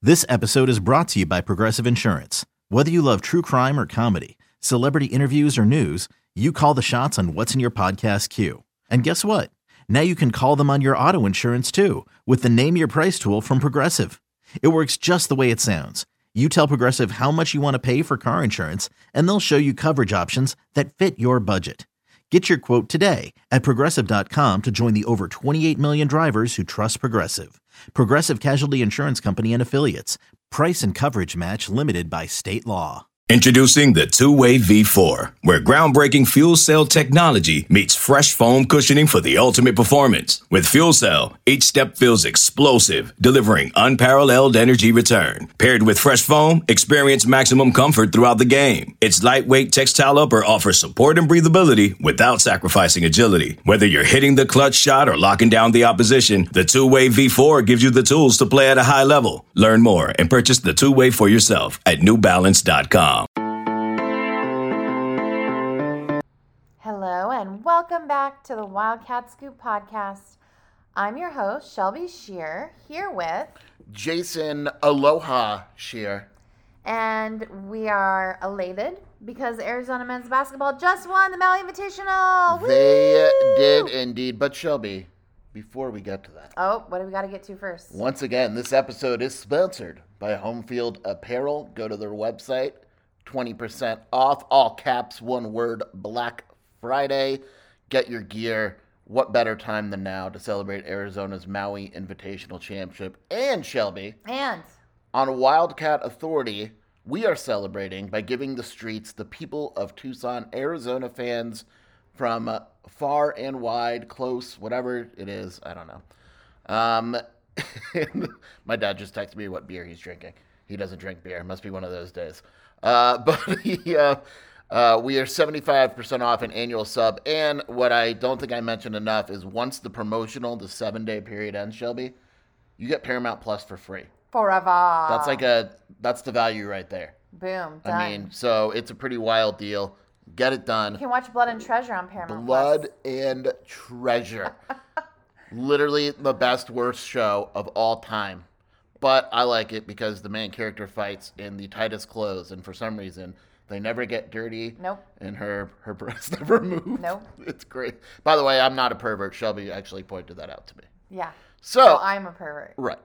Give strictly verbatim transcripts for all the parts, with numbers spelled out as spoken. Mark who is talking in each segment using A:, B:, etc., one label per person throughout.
A: This episode is brought to you by Progressive Insurance. Whether you love true crime or comedy, celebrity interviews or news, you call the shots on what's in your podcast queue. And guess what? Now you can call them on your auto insurance too with the Name Your Price tool from Progressive. It works just the way it sounds. You tell Progressive how much you want to pay for car insurance, and they'll show you coverage options that fit your budget. Get your quote today at Progressive dot com to join the over twenty-eight million drivers who trust Progressive. Progressive Casualty Insurance Company and Affiliates. Price and coverage match limited by state law.
B: Introducing the Two-Way V four, where groundbreaking fuel cell technology meets fresh foam cushioning for the ultimate performance. With fuel cell, each step feels explosive, delivering unparalleled energy return. Paired with fresh foam, experience maximum comfort throughout the game. Its lightweight textile upper offers support and breathability without sacrificing agility. Whether you're hitting the clutch shot or locking down the opposition, the Two-Way V four gives you the tools to play at a high level. Learn more and purchase the Two-Way for yourself at new balance dot com.
C: Hello and welcome back to the Wildcat Scoop podcast. I'm your host, Shelby Shear, here with
D: Jason Aloha Shear.
C: And we are elated because Arizona men's basketball just won the Maui Invitational.
D: They
C: Woo!
D: did indeed. But Shelby, before we get to that.
C: Oh, what do we got to get to first?
D: Once again, this episode is sponsored by Home Field Apparel. Go to their website, twenty percent off, all caps, one word, Black Friday. Get your gear. What better time than now to celebrate Arizona's Maui Invitational Championship? And Shelby,
C: And
D: on Wildcat Authority, we are celebrating by giving the streets, the people of Tucson, Arizona fans from uh, far and wide, close, whatever it is, I don't know. Um, my dad just texted me what beer he's drinking. He doesn't drink beer. Must be one of those days. Uh, but he, uh, uh, we are seventy-five percent off an annual sub. And what I don't think I mentioned enough is once the promotional, the seven-day period ends, Shelby, you get Paramount Plus for free.
C: forever.
D: That's like a, that's the value right there.
C: Boom, done.
D: I mean, so it's a pretty wild deal. Get it done.
C: You can watch Blood and Treasure on Paramount
D: Blood
C: Plus.
D: and Treasure. Literally the best, worst show of all time. But I like it because the main character fights in the tightest clothes, and for some reason, they never get dirty.
C: Nope.
D: And her, her breasts never move.
C: Nope.
D: It's great. By the way, I'm not a pervert. Shelby actually pointed that out to me.
C: Yeah.
D: So,
C: So I'm a pervert.
D: right.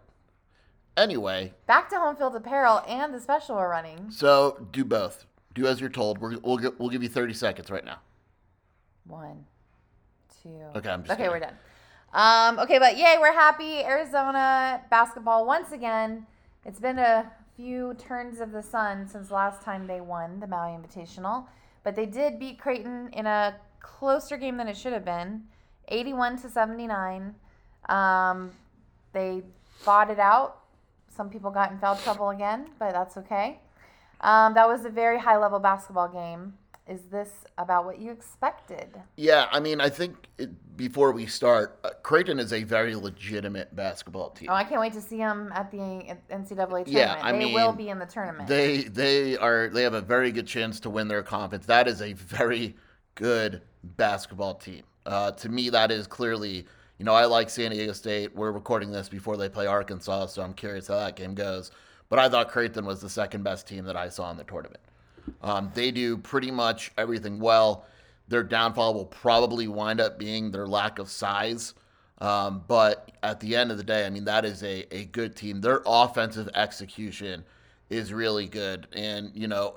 D: Anyway.
C: Back to Home Field Apparel and the special we're running.
D: So, do both. Do as you're told. We're, we'll, get, we'll give you thirty seconds right now.
C: One, two.
D: Okay, I'm just
C: Okay,
D: kidding.
C: we're done. Um, okay, but yay, we're happy. Arizona basketball once again. It's been a few turns of the sun since last time they won the Maui Invitational, but they did beat Creighton in a closer game than it should have been, eighty-one to seventy-nine. Um, they fought it out. Some people got in foul trouble again, but that's okay. Um, that was a very high-level basketball game. Is this about what you expected?
D: Yeah, I mean, I think it, before we start, uh, Creighton is a very legitimate basketball team.
C: Oh, I can't wait to see them at the N C double A tournament.
D: Yeah, I
C: they
D: mean,
C: will be in the tournament.
D: They they are they have a very good chance to win their conference. That is a very good basketball team. Uh, to me, that is clearly, you know, I like San Diego State. We're recording this before they play Arkansas, so I'm curious how that game goes. But I thought Creighton was the second best team that I saw in the tournament. Um, they do pretty much everything well. Their downfall will probably wind up being their lack of size. Um, but at the end of the day, I mean, that is a, a good team. Their offensive execution is really good. And, you know,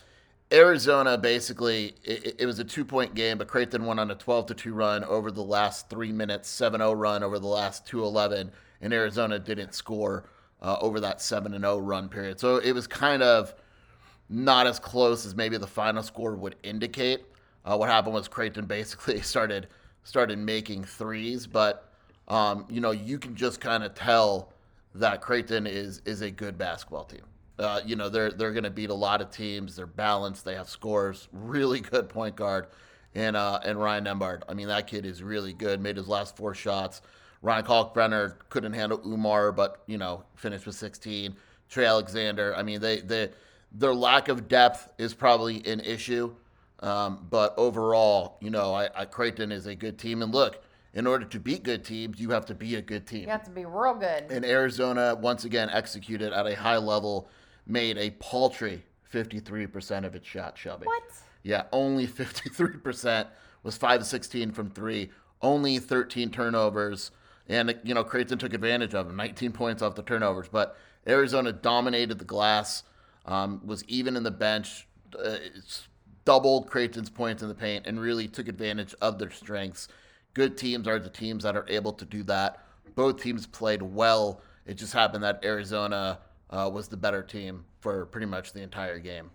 D: Arizona basically, it, it was a two-point game, but Creighton went on a twelve to two run over the last three minutes, seven oh run over the last two eleven, and Arizona didn't score uh, over that seven and oh run period. So it was kind of not as close as maybe the final score would indicate. Uh, what happened was Creighton basically started started making threes, but um, you know, you can just kind of tell that Creighton is is a good basketball team. Uh, you know, they're they're going to beat a lot of teams. They're balanced. They have scores. Really good point guard, and uh, and Ryan Nembhard. I mean, that kid is really good. Made his last four shots. Ryan Kalkbrenner couldn't handle Umar, but you know, finished with sixteen. Trey Alexander. I mean, they they. Their lack of depth is probably an issue, um, but overall, you know, I, I, Creighton is a good team. And look, in order to beat good teams, you have to be a good team.
C: You have to be real good.
D: And Arizona, once again, executed at a high level, made a paltry fifty-three percent of its shots, Shelby.
C: What?
D: Yeah, only fifty-three percent was five of sixteen from three, only thirteen turnovers. And, you know, Creighton took advantage of them, nineteen points off the turnovers. But Arizona dominated the glass, um, was even in the bench, uh, doubled Creighton's points in the paint, and really took advantage of their strengths. Good teams are the teams that are able to do that. Both teams played well. It just happened that Arizona uh, was the better team for pretty much the entire game.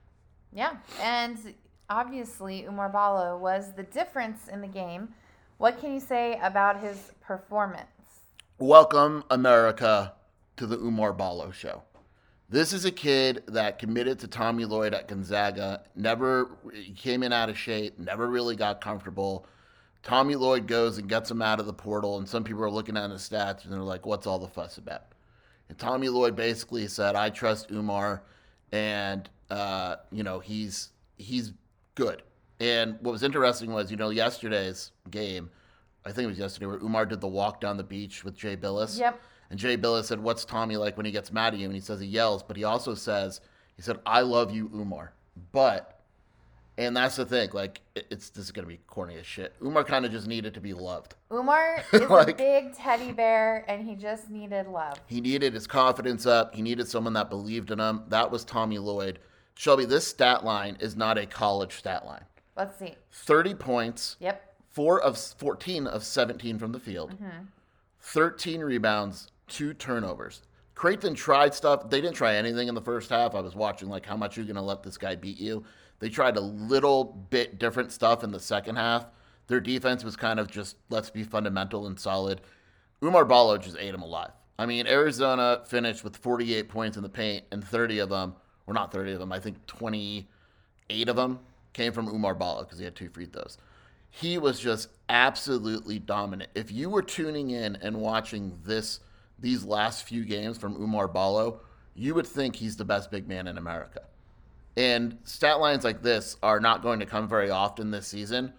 C: Yeah, and obviously Oumar Ballo was the difference in the game. What can you say about his performance?
D: Welcome, America, to the Oumar Ballo show. This is a kid that committed to Tommy Lloyd at Gonzaga, never came in out of shape, never really got comfortable. Tommy Lloyd goes and gets him out of the portal, and some people are looking at his stats, and they're like, what's all the fuss about? And Tommy Lloyd basically said, I trust Oumar, and, uh, you know, he's he's good. And what was interesting was, you know, yesterday's game, I think it was yesterday, where Oumar did the walk down the beach with Jay Billis.
C: Yep.
D: And Jay Billis said, what's Tommy like when he gets mad at you? And he says he yells, but he also says, he said, I love you, Oumar. But, and that's the thing, like, it's this is going to be corny as shit. Oumar kind of just needed to be loved.
C: Oumar is
D: Like-
C: a big teddy bear, and he just needed love.
D: He needed his confidence up. He needed someone that believed in him. That was Tommy Lloyd. Shelby, this stat line is not a college stat line.
C: Let's see.
D: thirty points,
C: Yep.
D: four of fourteen of seventeen from the field,
C: Mm-hmm.
D: thirteen rebounds, two turnovers. Creighton tried stuff. They didn't try anything in the first half. I was watching, like, how much are you going to let this guy beat you? They tried a little bit different stuff in the second half. Their defense was kind of just, let's be fundamental and solid. Oumar Ballo just ate him alive. I mean, Arizona finished with forty-eight points in the paint, and thirty of them, or not thirty of them, I think twenty-eight of them came from Oumar Ballo because he had two free throws. He was just absolutely dominant. If you were tuning in and watching this these last few games from Oumar Ballo, you would think he's the best big man in America. And stat lines like this are not going to come very often this season.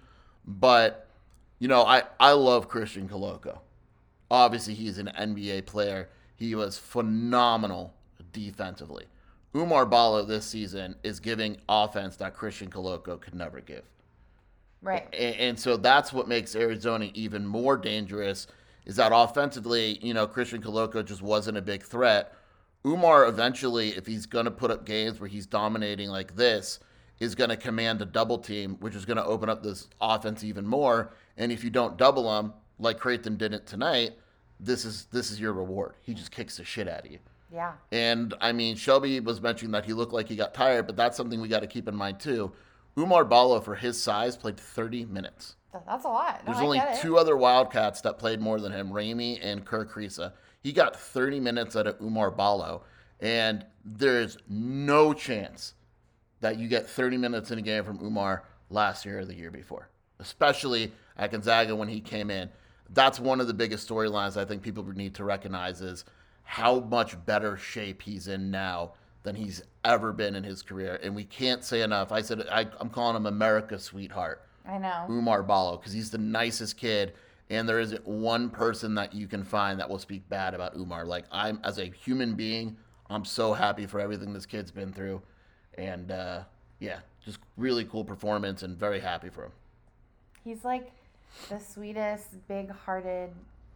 D: But, you know, I, I love Christian Koloko. Obviously, he's an N B A player. He was phenomenal defensively. Oumar Ballo this season is giving offense that Christian Koloko could never give.
C: Right.
D: And, and so that's what makes Arizona even more dangerous, is that offensively, you know, Christian Koloko just wasn't a big threat. Oumar eventually, if he's going to put up games where he's dominating like this, is going to command a double team, which is going to open up this offense even more. And if you don't double him, like Creighton didn't tonight, this is this is your reward. He just kicks the shit out of you.
C: Yeah.
D: And, I mean, Shelby was mentioning that he looked like he got tired, but that's something we got to keep in mind, too. Oumar Ballo, for his size, played thirty minutes.
C: That's a lot. No,
D: There's
C: I
D: only
C: get it.
D: two other Wildcats that played more than him, Ramey and Kerr Kriisa. He got thirty minutes out of Oumar Ballo, and there's no chance that you get thirty minutes in a game from Oumar last year or the year before, especially at Gonzaga when he came in. That's one of the biggest storylines I think people need to recognize is how much better shape he's in now than he's ever been in his career. And we can't say enough. I said I, I'm calling him America's sweetheart,
C: I know.
D: Oumar Ballo, because he's the nicest kid, and there isn't one person that you can find that will speak bad about Oumar. Like, I'm, as a human being, I'm so happy for everything this kid's been through. And, uh, yeah, just really cool performance and very happy for him.
C: He's like the sweetest, big-hearted,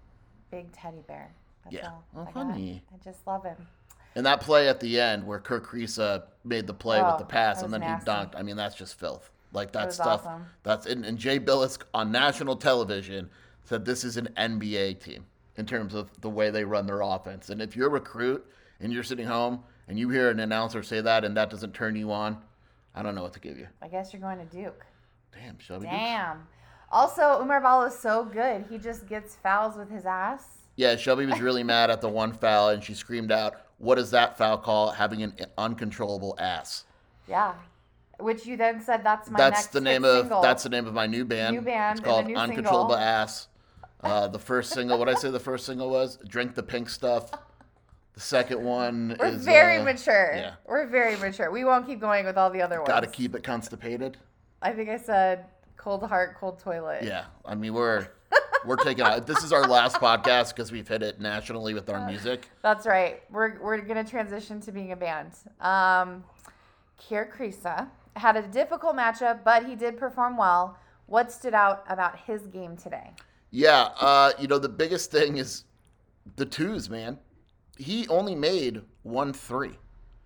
C: big teddy bear. That's
D: Yeah.
C: all.
D: Oh,
C: I got.
D: honey.
C: I just love him.
D: And that play at the end where Kerr Kriisa made the play
C: Oh,
D: with the pass
C: that
D: and
C: was
D: then
C: nasty.
D: he dunked, I mean, that's just filth. Like, that
C: was
D: stuff,
C: awesome.
D: that's, and, and Jay Billis on national television said this is an N B A team in terms of the way they run their offense. And if you're a recruit and you're sitting home and you hear an announcer say that and that doesn't turn you on, I don't know what to give you.
C: I guess you're going to Duke.
D: Damn, Shelby.
C: Damn. Also, Oumar Ballo is so good. He just gets fouls with his ass.
D: Yeah, Shelby was really mad at the one foul and she screamed out, what does that foul call? Having an uncontrollable ass.
C: Yeah. Which you then said that's my
D: that's
C: next
D: the name
C: hit
D: of
C: single.
D: that's the name of my new band.
C: New band
D: It's
C: and a
D: called
C: new
D: Uncontrollable
C: single.
D: Ass. Uh, the first single, what did I say the first single was? Drink the Pink Stuff. The second one
C: We're
D: is
C: very
D: uh,
C: mature.
D: yeah.
C: We're very mature. We won't keep going with all the other ones.
D: Gotta keep it constipated.
C: I think I said cold heart, cold toilet.
D: Yeah, I mean we're We're taking out. This is our last podcast because we've hit it nationally with our music.
C: That's right. We're we're gonna transition to being a band. Um, Kerr Kriisa had a difficult matchup, but he did perform well. What stood out about his game today?
D: Yeah, uh, you know, the biggest thing is the twos, man. He only made one three.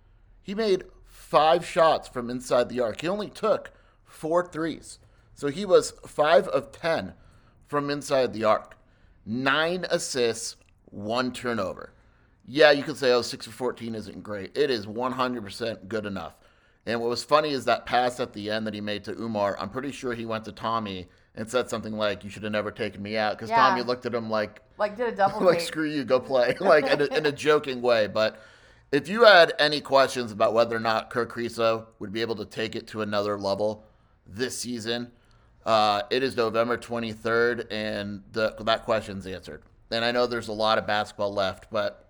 D: He made five shots from inside the arc. He only took four threes. So he was five of ten from inside the arc. Nine assists, one turnover. Yeah, you could say, oh, six for fourteen isn't great. It is one hundred percent good enough. And what was funny is that pass at the end that he made to Umar, I'm pretty sure he went to Tommy and said something like, you should have never taken me out. Because
C: Yeah.
D: Tommy looked at him like,
C: Like did a double
D: like,
C: take.
D: screw you, go play. Like, in a, in a joking way. But if you had any questions about whether or not Kerr Kriisa would be able to take it to another level this season, uh, it is November twenty-third, and the, that question's answered. And I know there's a lot of basketball left, but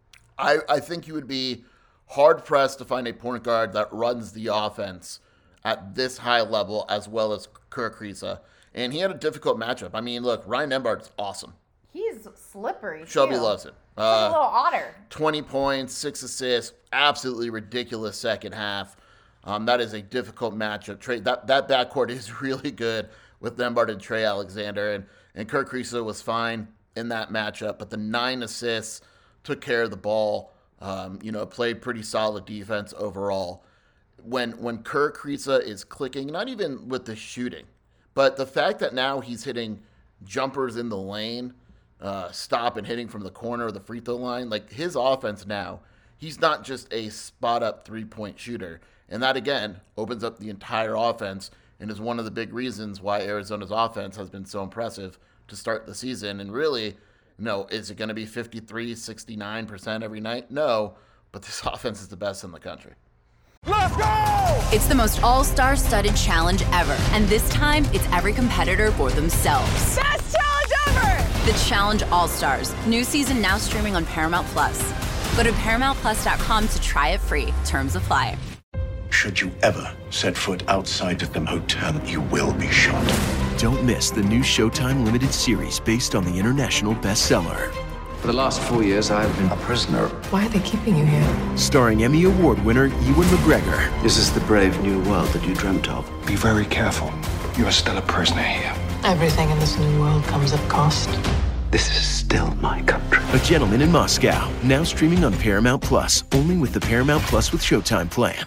D: I, I think you would be hard-pressed to find a point guard that runs the offense at this high level as well as Kerr Kriisa. And he had a difficult matchup. I mean, look, Ryan Nembhard's awesome.
C: He's slippery.
D: Shelby
C: too.
D: loves it.
C: He's like a
D: Uh,
C: little otter.
D: twenty points, six assists, absolutely ridiculous second half. Um, that is a difficult matchup. Trey, that, that backcourt is really good with Nembhard and Trey Alexander. And, and Kerr Kriisa was fine in that matchup. But the nine assists, took care of the ball, um, you know, played pretty solid defense overall. When, when Kerr Kriisa is clicking, not even with the shooting, but the fact that now he's hitting jumpers in the lane, uh, stop and hitting from the corner of the free throw line, like his offense now, he's not just a spot-up three-point shooter. And that, again, opens up the entire offense and is one of the big reasons why Arizona's offense has been so impressive to start the season. And really, no, is it going to be fifty-three, sixty-nine percent every night? No, but this offense is the best in the country.
E: Let's go!
F: It's the most all-star studded challenge ever. And this time, it's every competitor for themselves.
E: Best challenge ever!
F: The Challenge All-Stars. New season now streaming on Paramount Plus. Go to paramount plus dot com to try it free. Terms apply.
G: Should you ever set foot outside of them hotel, you will be shot.
H: Don't miss the new Showtime limited series based on the international bestseller.
I: For the last four years, I've been a prisoner.
J: Why are they keeping you here?
H: Starring Emmy Award winner Ewan McGregor.
I: This is the brave new world that you dreamt of.
G: Be very careful. You are still a prisoner here.
J: Everything in this new world comes at cost.
I: This is still my country.
H: A Gentleman in Moscow. Now streaming on Paramount Plus. Only with the Paramount Plus with Showtime plan.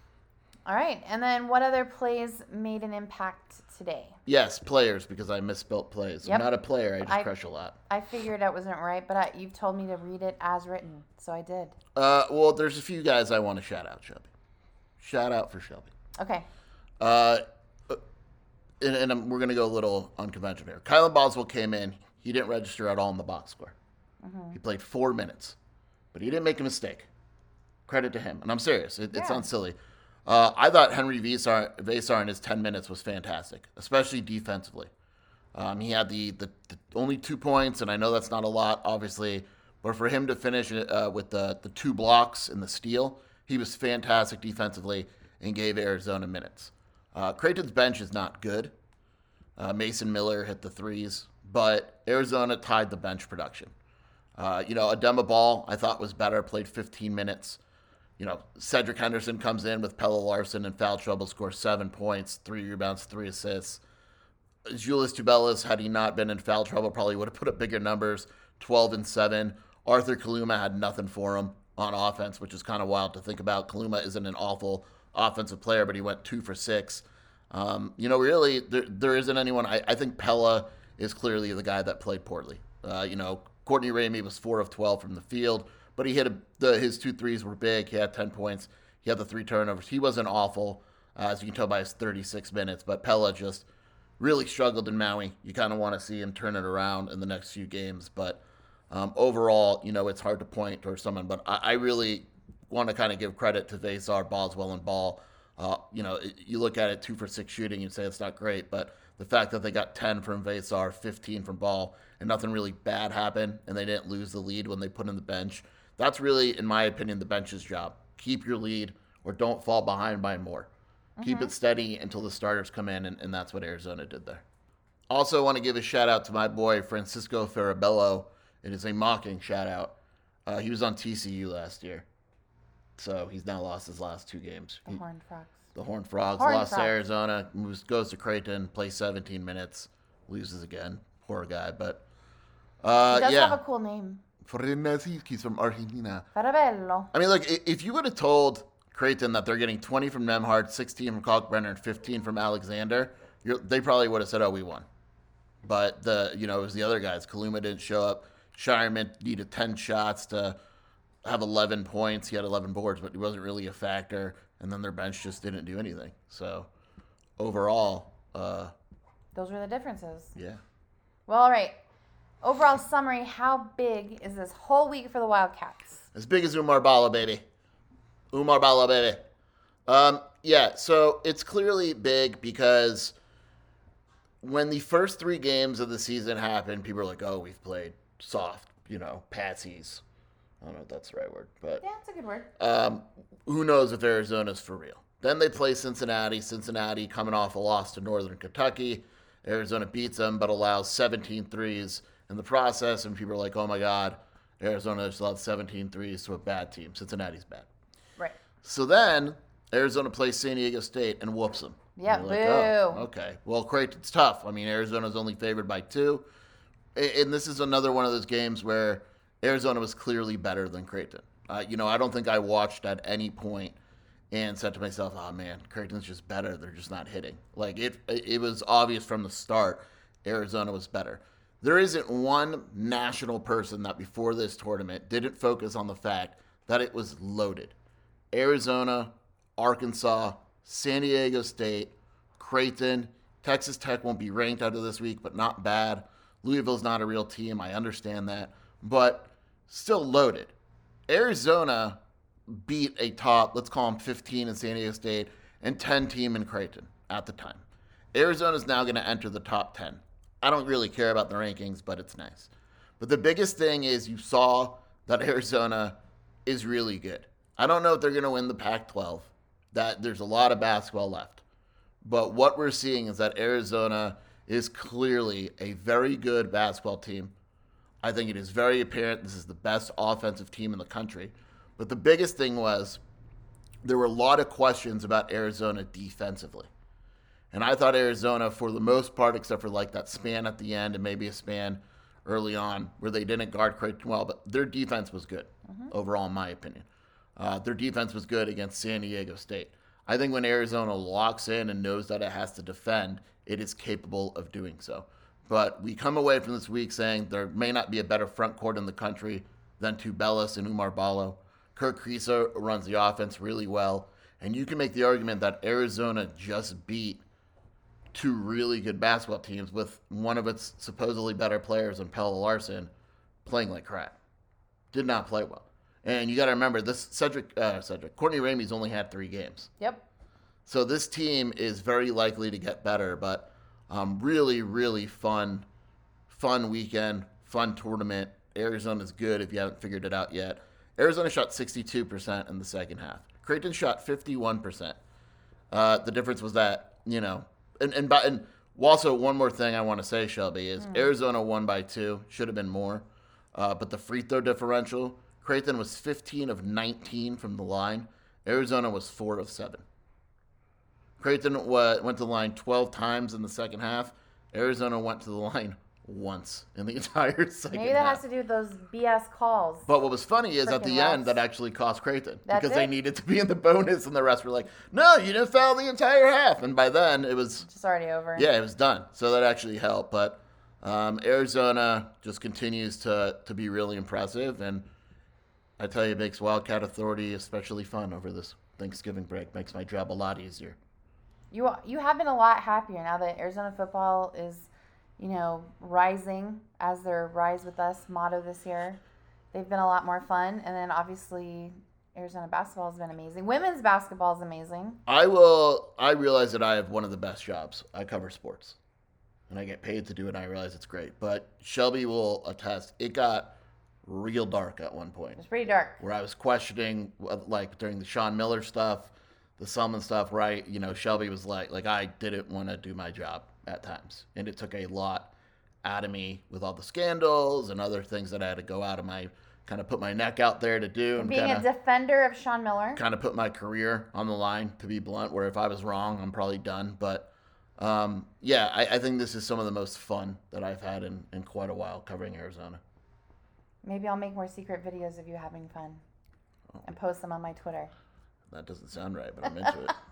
C: All right. And then what other plays made an impact today?
D: Yes, players, because I misspelled plays.
C: Yep.
D: I'm not a player. I just
C: I-
D: crush a lot.
C: I figured that wasn't right, but I, you've told me to read it as written, so I did.
D: Uh, well, there's a few guys I want to shout out, Shelby. Shout out for Shelby.
C: Okay.
D: Uh, and and I'm, we're going to go a little unconventional here. Kylan Boswell came in. He didn't register at all in the box score.
C: Mm-hmm.
D: He played four minutes, but he didn't make a mistake. Credit to him. And I'm serious. It, it
C: Yeah.
D: sounds silly. Uh, I thought Henry Vesar, Vesar in his ten minutes was fantastic, especially defensively. Um, he had the, the, the only two points, and I know that's not a lot, obviously, but for him to finish uh, with the, the two blocks and the steal, he was fantastic defensively and gave Arizona minutes. Uh, Creighton's bench is not good. Uh, Mason Miller hit the threes, but Arizona tied the bench production. Uh, you know, Adema Ball, I thought was better, played fifteen minutes. You know, Cedric Henderson comes in with Pelle Larsson and foul trouble, scores seven points, three rebounds, three assists. Julius Tubelis, had he not been in foul trouble, probably would have put up bigger numbers, twelve and seven. Arthur Kaluma had nothing for him on offense, which is kind of wild to think about. Kaluma isn't an awful offensive player, but he went two for six. Um, you know, really, there, there isn't anyone. I, I think Pella is clearly the guy that played poorly. Uh, you know, Courtney Ramey was four of twelve from the field, but he hit a, the, his two threes were big. He had ten points. He had the three turnovers. He wasn't awful, uh, as you can tell by his thirty-six minutes, but Pella just really struggled in Maui. You kind of want to see him turn it around in the next few games, but um, overall, you know, it's hard to point towards someone, but I, I really want to kind of give credit to Vesar, Boswell, and Ball. Uh, you know, you look at it, two for six shooting, you'd say it's not great, but the fact that they got ten from Vesar, fifteen from Ball, and nothing really bad happened, and they didn't lose the lead when they put in the bench, that's really, in my opinion, the bench's job. Keep your lead or don't fall behind by more. Mm-hmm. Keep it steady until the starters come in, and, and that's what Arizona did there. Also want to give a shout out to my boy, Francisco Farabello. It is a mocking shout out. Uh, he was on T C U last year. So he's now lost his last two games.
C: The
D: he,
C: Horned Frogs.
D: The Horned Frogs
C: Horned
D: lost
C: Frogs.
D: to Arizona, moves, goes to Creighton, plays seventeen minutes, loses again. Poor guy, but uh,
C: He does
D: yeah.
C: have a cool name.
D: He's from Argentina.
C: Farabello.
D: I mean, look, i- if you would have told Creighton that they're getting twenty from Nemhard, sixteen from Kalkbrenner, and fifteen from Alexander, you're, they probably would have said, oh, we won. But, the you know, it was the other guys. Kaluma didn't show up. Shireman needed ten shots to have eleven points. He had eleven boards, but he wasn't really a factor. And then their bench just didn't do anything. So, overall, uh,
C: Those were the differences.
D: yeah.
C: Well, all right. Overall summary, how big is this whole week for the Wildcats?
D: As big as Umar Bala, baby. Umar Bala, baby. Um, yeah, so it's clearly big because when the first three games of the season happened, people were like, oh, we've played soft, you know, patsies. I don't know if that's the right word, but
C: Yeah, it's a good word.
D: um, who knows if Arizona's for real. Then they play Cincinnati. Cincinnati coming off a loss to Northern Kentucky. Arizona beats them, but allows seventeen threes in the process, and people are like, oh my God, Arizona just allowed seventeen threes to a bad team. Cincinnati's bad.
C: Right.
D: So then Arizona plays San Diego State and whoops them.
C: Yeah,
D: And
C: boo.
D: you're like, oh, okay. Well, Creighton's tough. I mean, Arizona's only favored by two. A- And this is another one of those games where Arizona was clearly better than Creighton. Uh, you know, I don't think I watched at any point and said to myself, oh man, Creighton's just better. They're just not hitting. Like, it, it was obvious from the start Arizona was better. There isn't one national person that before this tournament didn't focus on the fact that it was loaded. Arizona, Arkansas, San Diego State, Creighton, Texas Tech won't be ranked out of this week, but not bad. Louisville's not a real team. I understand that. But still loaded. Arizona beat a top, let's call them fifteen in San Diego State, and ten team in Creighton at the time. Arizona's now going to enter the top ten. I don't really care about the rankings, but it's nice. But the biggest thing is you saw that Arizona is really good. I don't know if they're going to win the Pac twelve. That there's a lot of basketball left. But what we're seeing is that Arizona is clearly a very good basketball team. I think it is very apparent this is the best offensive team in the country. But the biggest thing was there were a lot of questions about Arizona defensively. And I thought Arizona, for the most part, except for like that span at the end and maybe a span early on where they didn't guard Creighton well, but their defense was good mm-hmm. overall, in my opinion. Uh, their defense was good against San Diego State. I think when Arizona locks in and knows that it has to defend, it is capable of doing so. But we come away from this week saying there may not be a better front court in the country than Tubelis and Umar Balo. Kirk Kriisa runs the offense really well. And you can make the argument that Arizona just beat two really good basketball teams with one of its supposedly better players in Pelle Larsson playing like crap. Did not play well. And you got to remember, this Cedric, uh, Cedric, Courtney Ramey's only had three games.
C: Yep.
D: So this team is very likely to get better, but um, really, really fun, fun weekend, fun tournament. Arizona's good if you haven't figured it out yet. Arizona shot sixty-two percent in the second half. Creighton shot fifty-one percent. Uh, the difference was that, you know, and, and, by, and also one more thing I want to say, Shelby, is mm. Arizona won by two. Should have been more. Uh, but the free throw differential, Creighton was fifteen of nineteen from the line. Arizona was four of seven. Creighton w- went to the line twelve times in the second half. Arizona went to the line once in the entire second
C: Maybe that
D: half.
C: has to do with those B S calls.
D: But what was funny is at the
C: Frickin'
D: end, that actually cost Creighton.
C: That's
D: because
C: it?
D: they needed to be in the bonus, and the rest were like, no, you didn't foul the entire half. And by then, it was...
C: Just already over.
D: Yeah, it was done. So that actually helped. But um, Arizona just continues to, to be really impressive. And I tell you, it makes Wildcat Authority especially fun over this Thanksgiving break. Makes my job a lot easier.
C: You you have been a lot happier now that Arizona football is, you know, rising as their Rise With Us motto this year. They've been a lot more fun. And then obviously Arizona basketball has been amazing. Women's basketball is amazing.
D: I will, I realize that I have one of the best jobs. I cover sports. And I get paid to do it, and I realize it's great. But Shelby will attest, it got real dark at one point.
C: It's pretty dark.
D: Where I was questioning, like during the Sean Miller stuff, the Selman stuff, right? You know, Shelby was like, like I didn't want to do my job. at times. And it took a lot out of me with all the scandals and other things that I had to go out of my, kind of put my neck out there to do. And
C: being
D: kinda,
C: a defender of Sean Miller.
D: Kind of put my career on the line, to be blunt, where if I was wrong, I'm probably done. But um, yeah, I, I think this is some of the most fun that I've had in, in quite a while covering Arizona.
C: Maybe I'll make more secret videos of you having fun and post them on my Twitter.
D: That doesn't sound right, but I'm into it.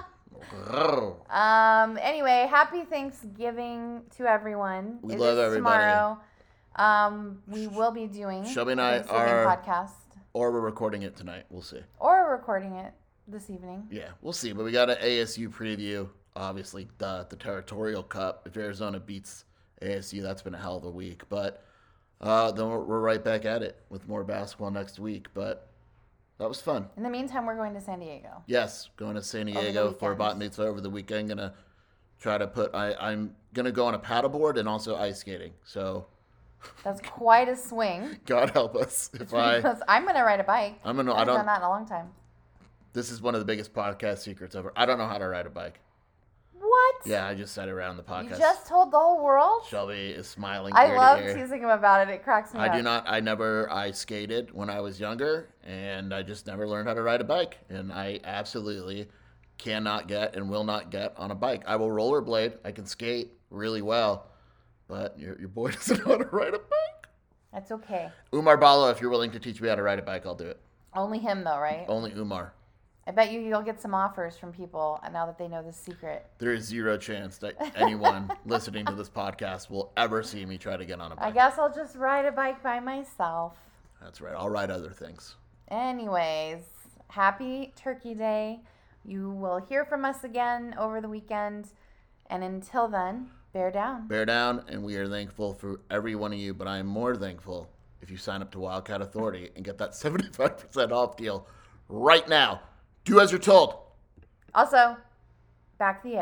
C: Um. Anyway, happy Thanksgiving to everyone.
D: We
C: it
D: love
C: is
D: everybody.
C: Tomorrow, um, we will be doing
D: Shelby and
C: the
D: I
C: Thanksgiving
D: are,
C: podcast,
D: or we're recording it tonight. We'll see.
C: or we're recording it this evening.
D: Yeah, we'll see. But we got an A S U preview. Obviously, the the Territorial Cup. If Arizona beats A S U, that's been a hell of a week. But uh, then we're, we're right back at it with more basketball next week. But that was fun.
C: In the meantime, we're going to San Diego.
D: Yes, going to San Diego for bat mitzvah over the weekend. Gonna try to put. I, I'm gonna go on a paddleboard and also ice skating. So
C: That's quite a swing.
D: God help us if I.
C: I'm gonna ride a bike.
D: I'm gonna.
C: I
D: I
C: haven't
D: don't.
C: done that in a long time.
D: This is one of the biggest podcast secrets ever. I don't know how to ride a bike.
C: What?
D: Yeah, I just said it around the podcast.
C: You just told the whole world?
D: Shelby is smiling.
C: I
D: ear
C: love
D: to ear.
C: teasing him about it. It cracks me
D: I
C: up.
D: do not. I never. I skated when I was younger, and I just never learned how to ride a bike. And I absolutely cannot get and will not get on a bike. I will rollerblade. I can skate really well, but your your boy doesn't know how to ride a bike.
C: That's okay.
D: Umar Balo, if you're willing to teach me how to ride a bike, I'll do it.
C: Only him, though, right?
D: Only Umar.
C: I bet you you'll get some offers from people now that they know the secret.
D: There is zero chance that anyone listening to this podcast will ever see me try to get on a bike.
C: I guess I'll just ride a bike by myself.
D: That's right. I'll ride other things.
C: Anyways, happy Turkey Day. You will hear from us again over the weekend. And until then, bear down.
D: Bear down, and we are thankful for every one of you, but I am more thankful if you sign up to Wildcat Authority and get that seventy-five percent off deal right now. Do as you're told.
C: Also, back the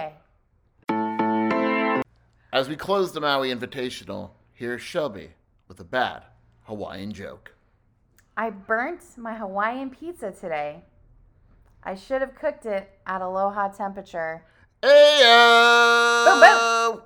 C: A.
D: As we close the Maui Invitational, here's Shelby with a bad Hawaiian joke.
C: I burnt my Hawaiian pizza today. I should have cooked it at a low hot temperature.
D: Ayo!
C: Boom, boom.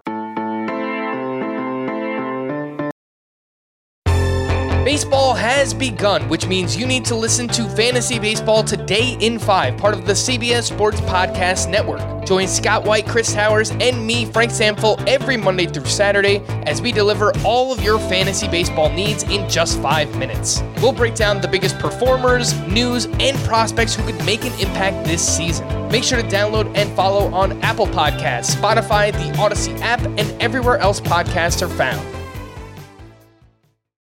K: Baseball has begun, which means you need to listen to Fantasy Baseball Today in five, part of the C B S Sports Podcast Network. Join Scott White, Chris Towers, and me, Frank Samfel, every Monday through Saturday as we deliver all of your fantasy baseball needs in just five minutes. We'll break down the biggest performers, news, and prospects who could make an impact this season. Make sure to download and follow on Apple Podcasts, Spotify, the Odyssey app, and everywhere else podcasts are found.